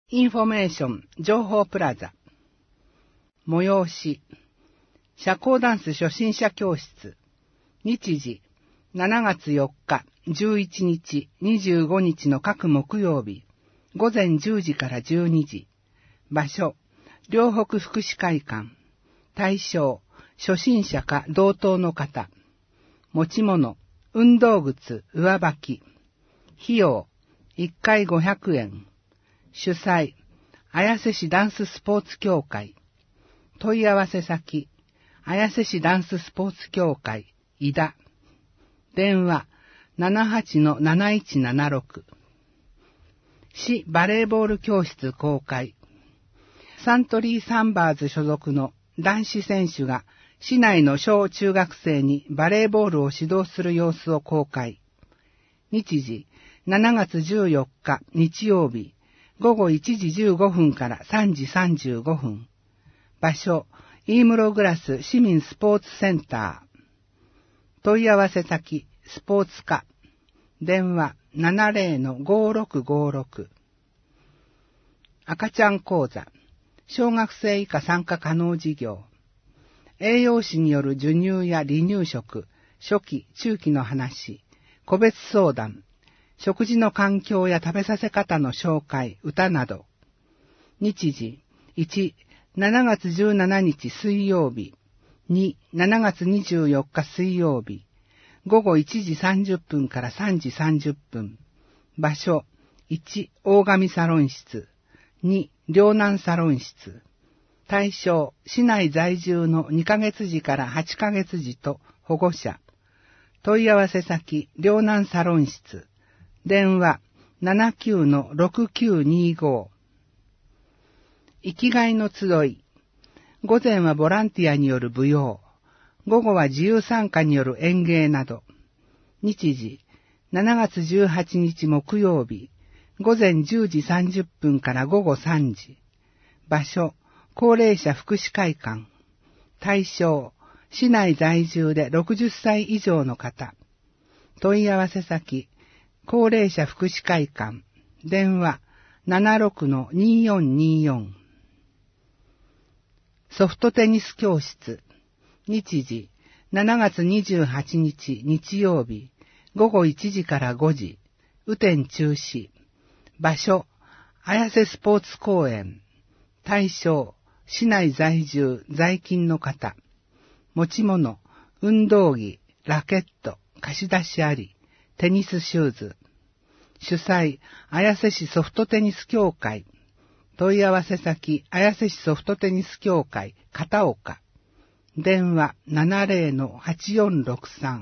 インフォメーション情報プラザ催し社交ダンス初心者教室日時7月4日11日25日の各木曜日午前10時から12時場所両北福祉会館対象初心者か同等の方持ち物運動靴上履き費用1回500円主催綾瀬市ダンススポーツ協会問い合わせ先綾瀬市ダンススポーツ協会井田電話 78-7176 市バレーボール教室公開サントリーサンバーズ所属の男子選手が市内の小中学生にバレーボールを指導する様子を公開日時7月14日日曜日午後1時15分から3時35分。場所、飯室グラス市民スポーツセンター。問い合わせ先、スポーツ課。電話 70-5656。赤ちゃん講座。小学生以下参加可能事業。栄養士による授乳や離乳食、初期、中期の話、個別相談。食事の環境や食べさせ方の紹介、歌など。日時、1、7月17日水曜日。2、7月24日水曜日。午後1時30分から3時30分。場所、1、大神サロン室。2、両南サロン室。対象、市内在住の2ヶ月児から8ヶ月児と保護者。問い合わせ先、両南サロン室。電話 79-6925 生きがいの集い午前はボランティアによる舞踊午後は自由参加による演芸など日時7月18日木曜日午前10時30分から午後3時場所高齢者福祉会館対象市内在住で60歳以上の方問い合わせ先高齢者福祉会館電話 76-2424 ソフトテニス教室日時7月28日日曜日午後1時から5時雨天中止場所綾瀬スポーツ公園対象市内在住在勤の方持ち物運動着ラケット貸し出しありテニスシューズ。主催、綾瀬市ソフトテニス協会。問い合わせ先、綾瀬市ソフトテニス協会、片岡。電話 70-8463。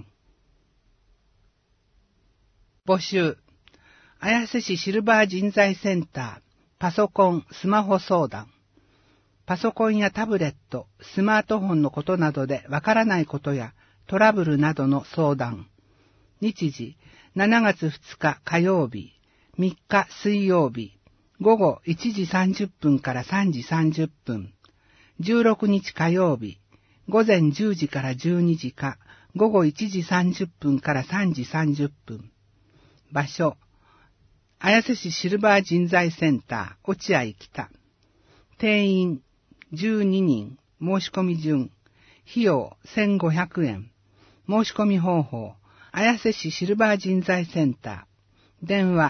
募集。綾瀬市シルバー人材センター、パソコン、スマホ相談。パソコンやタブレット、スマートフォンのことなどでわからないことやトラブルなどの相談。日時、7月2日火曜日、3日水曜日、午後1時30分から3時30分、16日火曜日、午前10時から12時か、午後1時30分から3時30分。場所、綾瀬市シルバー人材センター、落合北。定員、12人、申し込み順、費用1500円、申し込み方法、綾瀬市シルバー人材センター。電話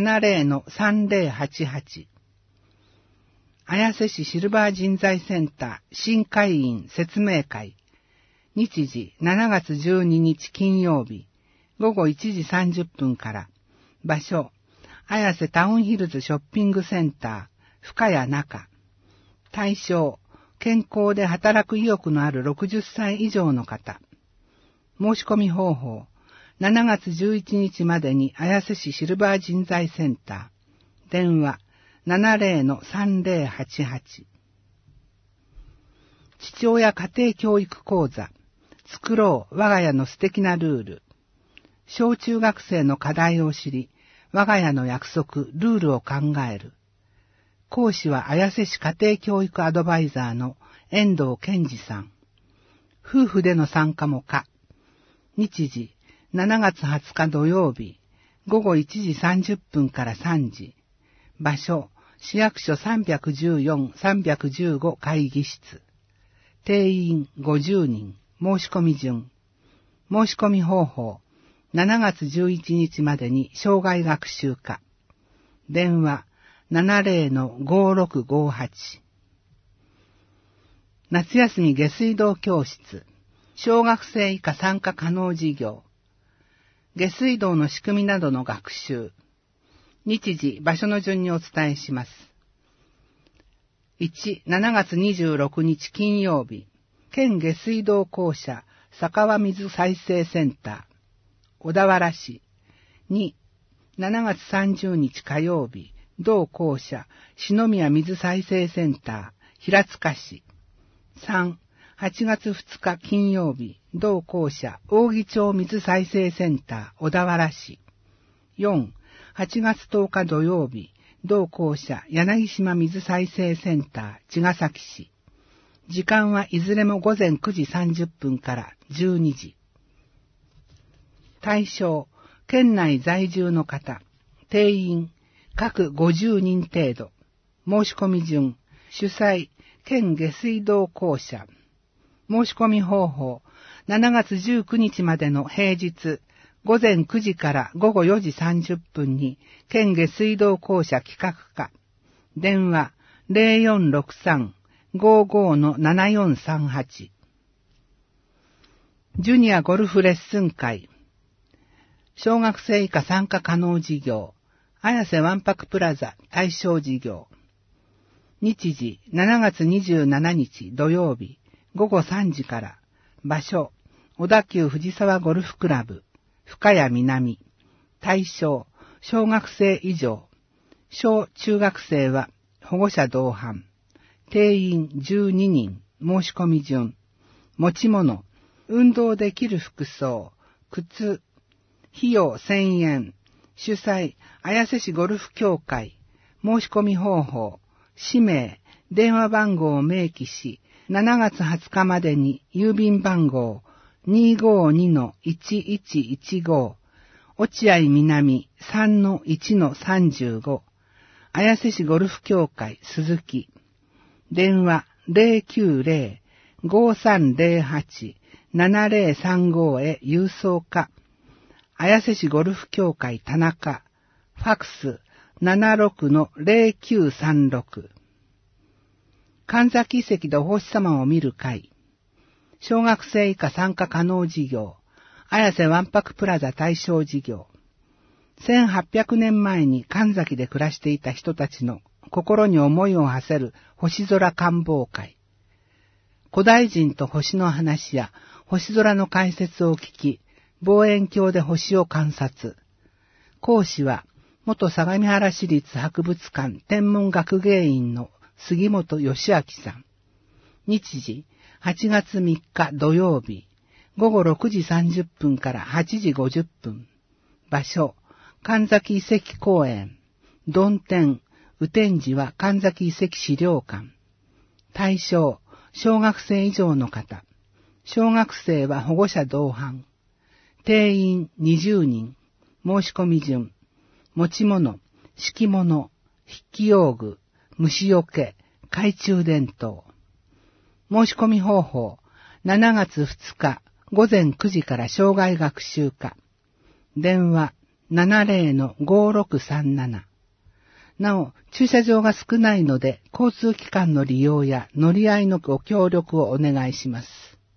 70-3088。綾瀬市シルバー人材センター新会員説明会。日時7月12日金曜日。午後1時30分から。場所、綾瀬タウンヒルズショッピングセンター深谷中。対象、健康で働く意欲のある60歳以上の方。申し込み方法。7月11日までに綾瀬市シルバー人材センター。電話 70-3088。父親家庭教育講座。作ろう我が家の素敵なルール。小中学生の課題を知り、我が家の約束、ルールを考える。講師は綾瀬市家庭教育アドバイザーの遠藤健二さん。夫婦での参加も可。日時、7月20日土曜日、午後1時30分から3時。場所、 市役所314、315会議室。定員50人。申し込み順。申し込み方法。7月11日までに生涯学習科。電話 70-5658。夏休み下水道教室。小学生以下参加可能事業。下水道の仕組みなどの学習。日時、場所の順にお伝えします。1、7月26日金曜日。県下水道公社佐川水再生センター。小田原市。2、7月30日火曜日。同公社篠宮水再生センター。平塚市。3、8月2日金曜日。同公社扇町水再生センター。小田原市。4、8月10日土曜日。同公社柳島水再生センター。茅ヶ崎市。時間はいずれも午前9時30分から12時。対象、県内在住の方。定員、各50人程度。申し込み順、主催、県下水道公社。申し込み方法、7月19日までの平日、午前9時から午後4時30分に、県下水道公社企画課。電話、0463-55-7438。ジュニアゴルフレッスン会。小学生以下参加可能事業。綾瀬わんぱくプラザ対象事業。日時、7月27日土曜日、午後3時から。場所、小田急藤沢ゴルフクラブ、深谷南。対象、小学生以上。小中学生は保護者同伴。定員12人。申し込み順。持ち物、運動できる服装、靴。費用1000円。主催、綾瀬市ゴルフ協会。申し込み方法。氏名、電話番号を明記し、7月20日までに郵便番号 252-1115、落合南 3-1-35、綾瀬市ゴルフ協会鈴木。電話 090-5308-7035 へ郵送か。綾瀬市ゴルフ協会田中。ファクス 76-0936。神崎遺跡でお星様を見る会。小学生以下参加可能事業。綾瀬わんぱくプラザ対象事業。1800年前に神崎で暮らしていた人たちの心に思いを馳せる星空観望会。古代人と星の話や星空の解説を聞き、望遠鏡で星を観察。講師は、元相模原市立博物館天文学芸員の杉本義明さん。日時、8月3日土曜日、午後6時30分から8時50分。場所、神崎遺跡公園。曇天、雨天時は神崎遺跡資料館。対象、小学生以上の方。小学生は保護者同伴。定員20人。申し込み順。持ち物、敷物、筆記用具、虫除け、懐中電灯。申し込み方法。7月2日午前9時から生涯学習課。電話 70-5637。なお、駐車場が少ないので、交通機関の利用や乗り合いのご協力をお願いします。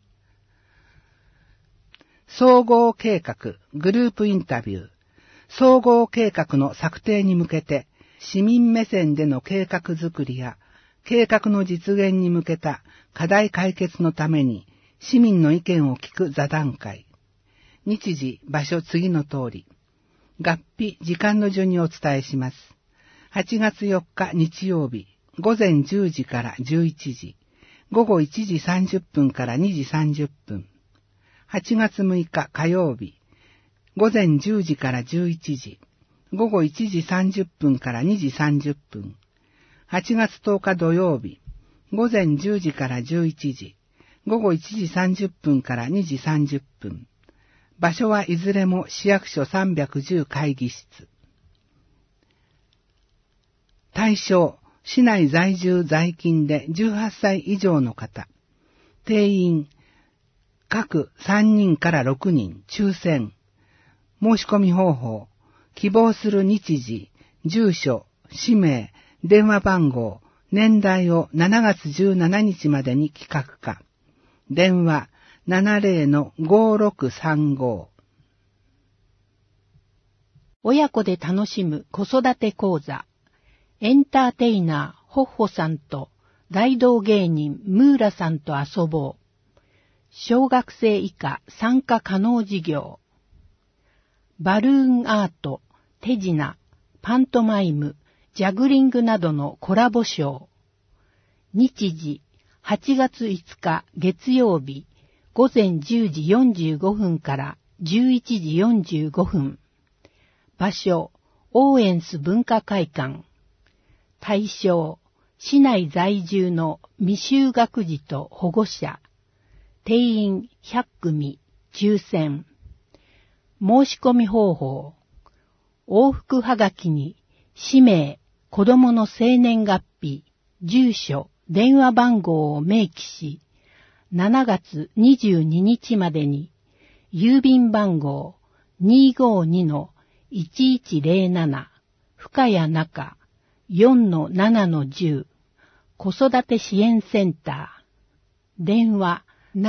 総合計画、グループインタビュー。総合計画の策定に向けて、市民目線での計画づくりや、計画の実現に向けた課題解決のために、市民の意見を聞く座談会。日時、場所次の通り。月日、時間の順にお伝えします。8月4日日曜日、午前10時から11時、午後1時30分から2時30分。8月6日火曜日、午前10時から11時、午後1時30分から2時30分。8月10日土曜日、午前10時から11時、午後1時30分から2時30分。場所はいずれも市役所310会議室。 対象、市内在住在勤で18歳以上の方。定員、各3人から6人、抽選。申し込み方法、希望する日時、住所、氏名、電話番号、年代を7月17日までに企画化。電話 70-5635。 親子で楽しむ子育て講座。エンターテイナー、ホッホさんと大道芸人、ムーラさんと遊ぼう。小学生以下参加可能事業。バルーンアート、手品、パントマイム、ジャグリングなどのコラボショー。日時、8月5日月曜日、午前10時45分から11時45分。場所、オーエンス文化会館。対象、市内在住の未就学児と保護者。定員100組、抽選。申し込み方法。往復はがきに、氏名、子供の生年月日、住所、電話番号を明記し、7月22日までに、郵便番号 252-1107、深谷中 4-7-10、子育て支援センター、電話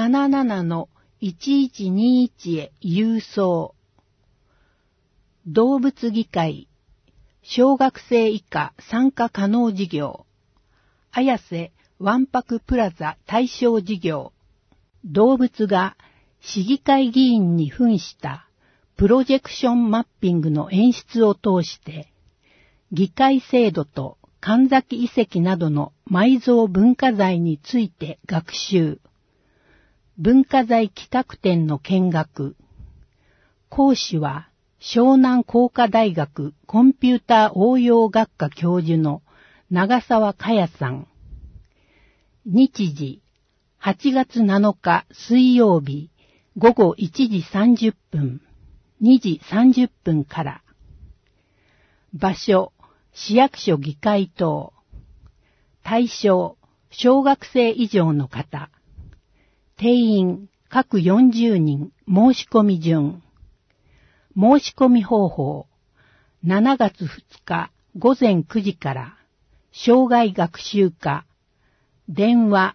77-1121 へ郵送。動物議会、小学生以下参加可能事業、綾瀬わんぱくプラザ対象事業、動物が市議会議員に扮したプロジェクションマッピングの演出を通して、議会制度と神崎遺跡などの埋蔵文化財について学習、文化財企画展の見学、講師は湘南工科大学コンピューター応用学科教授の長澤香也さん。日時、8月7日水曜日午後1時30分、2時30分から。場所、市役所議会棟。対象、小学生以上の方。定員、各40人、申し込み順。申し込み方法。7月2日午前9時から、生涯学習課。電話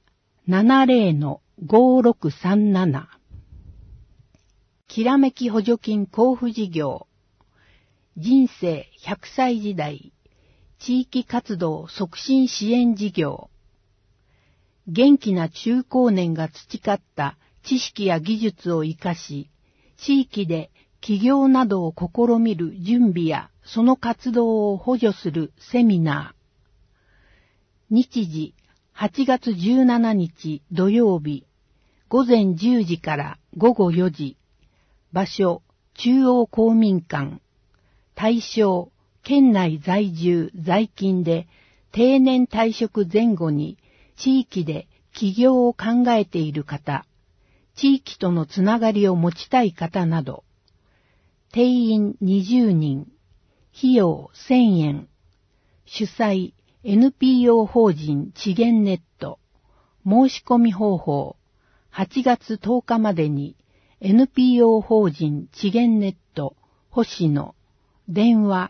70-5637。きらめき補助金交付事業。人生100歳時代。地域活動促進支援事業。元気な中高年が培った知識や技術を活かし、地域で起業などを試みる準備やその活動を補助するセミナー。日時、8月17日土曜日、午前10時から午後4時。場所、中央公民館。対象、県内在住在勤で定年退職前後に地域で起業を考えている方、地域とのつながりを持ちたい方など。定員20人、費用1000円。主催、NPO 法人地源ネット。申し込み方法。8月10日までに NPO 法人地源ネット星野。電話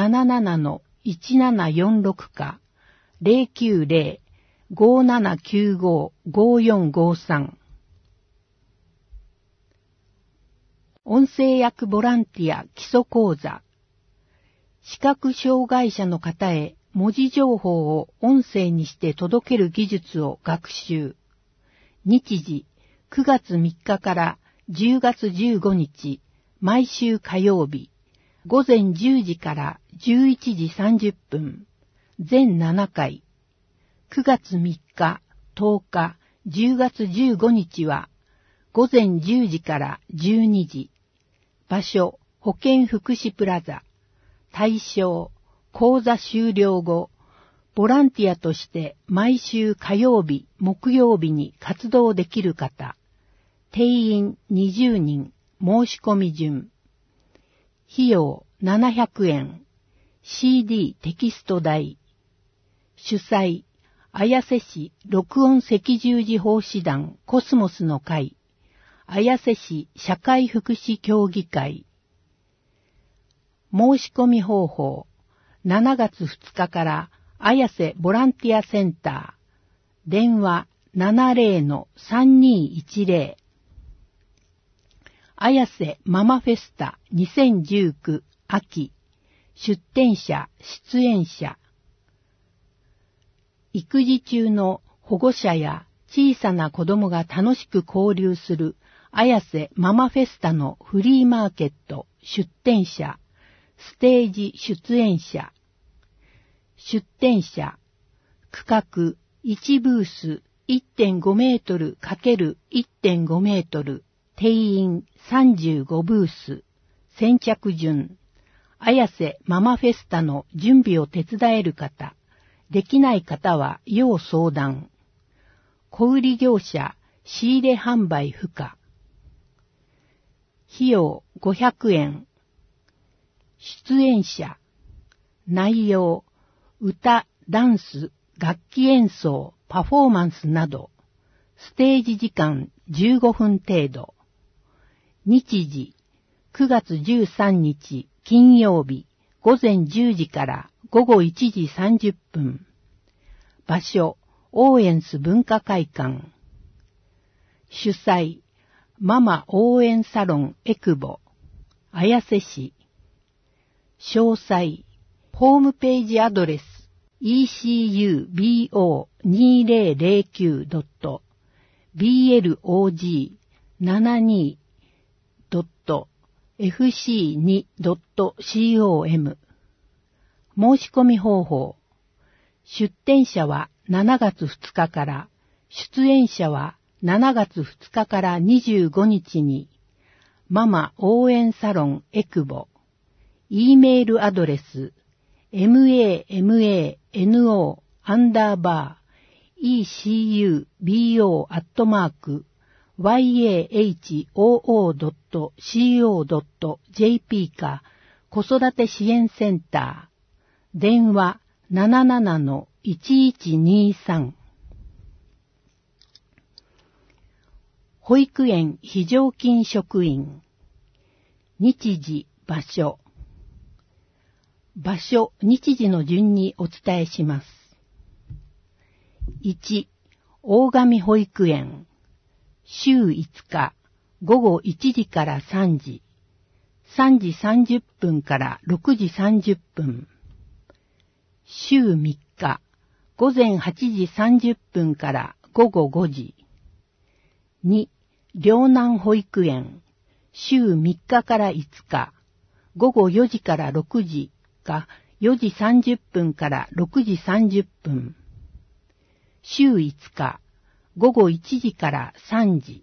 77-1746 か 090-5795-5453。音声訳ボランティア基礎講座。視覚障害者の方へ文字情報を音声にして届ける技術を学習。日時、9月3日から10月15日、毎週火曜日、午前10時から11時30分、全7回。9月3日、10日、10月15日は、午前10時から12時。場所、保健福祉プラザ。対象、講座終了後、ボランティアとして毎週火曜日、木曜日に活動できる方。定員20人、申し込み順。費用700円。CD テキスト代。 主催、綾瀬市録音赤十字奉仕団コスモスの会、綾瀬市社会福祉協議会。申し込み方法、7月2日から綾瀬ボランティアセンター、電話 70-3210。綾瀬ママフェスタ2019秋、出展者、出演者。育児中の保護者や小さな子供が楽しく交流する綾瀬ママフェスタのフリーマーケット出展者、ステージ出演者。出展者、区画1ブース 1.5 メートル ×1.5 メートル、定員35ブース、先着順。綾瀬ママフェスタの準備を手伝える方、できない方は要相談。小売業者、仕入れ販売不可。費用500円。出演者。内容、歌、ダンス、楽器演奏、パフォーマンスなど。ステージ時間15分程度。日時、9月13日金曜日午前10時から午後1時30分。場所、オーエンス文化会館。主催、ママ応援サロンエクボ、綾瀬市。詳細、ホームページアドレス ecublog.blog.fc2.com。 申し込み方法。出展者は7月2日から、出演者は7月2日から25日に、ママ応援サロンエクボ、E メールアドレス、mamano_ecubo@yahoo.co.jp か、子育て支援センター、電話77-1123。保育園非常勤職員。日時、場所。場所、日時の順にお伝えします。1、大神保育園。週5日、午後1時から3時。3時30分から6時30分。週3日、午前8時30分から午後5時。2、両南保育園。週3日から5日、午後4時から6時か4時30分から6時30分。週5日、午後1時から3時。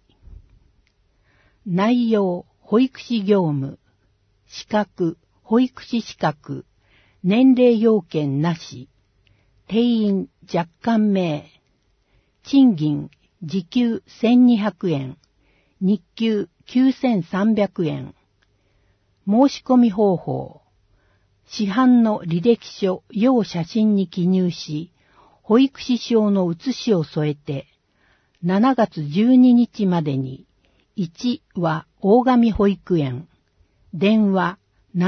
内容、保育士業務。資格、保育士資格。年齢要件なし。定員若干名。賃金、時給1200円。日給9300円。申し込み方法。市販の履歴書、要写真に記入し、保育士証の写しを添えて、7月12日までに、1は大神保育園、電話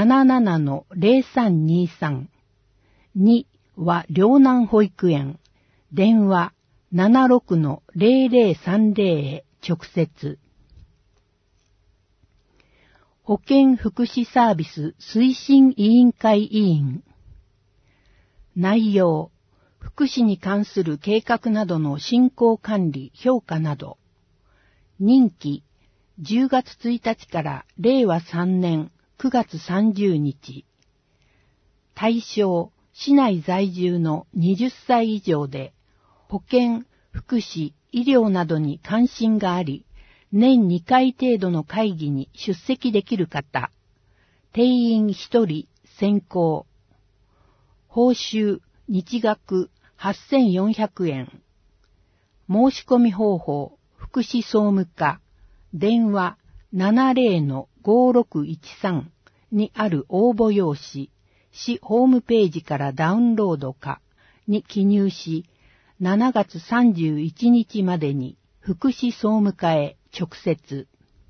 77-0323、2は両南保育園、電話 76-0030 へ直接。保健福祉サービス推進委員会委員。内容、福祉に関する計画などの進行管理、評価など。任期、10月1日から令和3年9月30日。対象、市内在住の20歳以上で、保健、福祉、医療などに関心があり、年2回程度の会議に出席できる方。定員1人選考。報酬、日額8400円。申し込み方法、福祉総務課。電話 70-5613 にある応募用紙。市ホームページからダウンロードか、 に記入し、7月31日までに福祉総務課へ直接。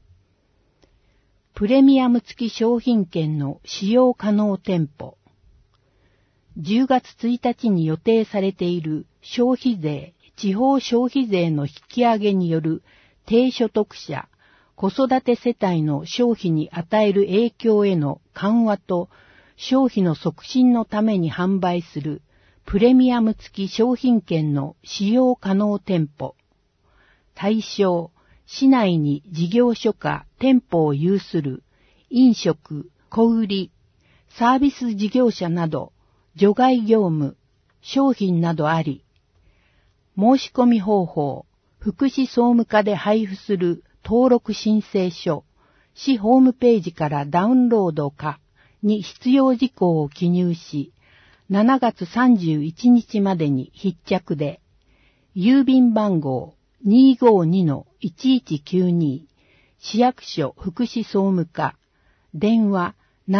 プレミアム付き商品券の使用可能店舗。10月1日に予定されている消費税、地方消費税の引き上げによる低所得者、子育て世帯の消費に与える影響への緩和と消費の促進のために販売するプレミアム付き商品券の使用可能店舗。対象、市内に事業所か店舗を有する飲食、小売、サービス事業者など除外業務、商品などあり、申し込み方法、福祉総務課で配布する登録申請書、市ホームページからダウンロードかに必要事項を記入し、7月31日までに必着で、郵便番号 252-1192 市役所福祉総務課、電話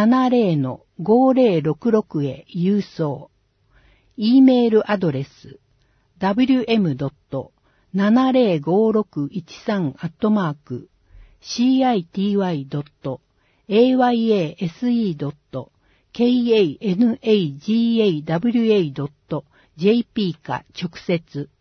70-5066 へ郵送。E メールアドレス wm.70563@city.ayase.kanagawa.jp か直接。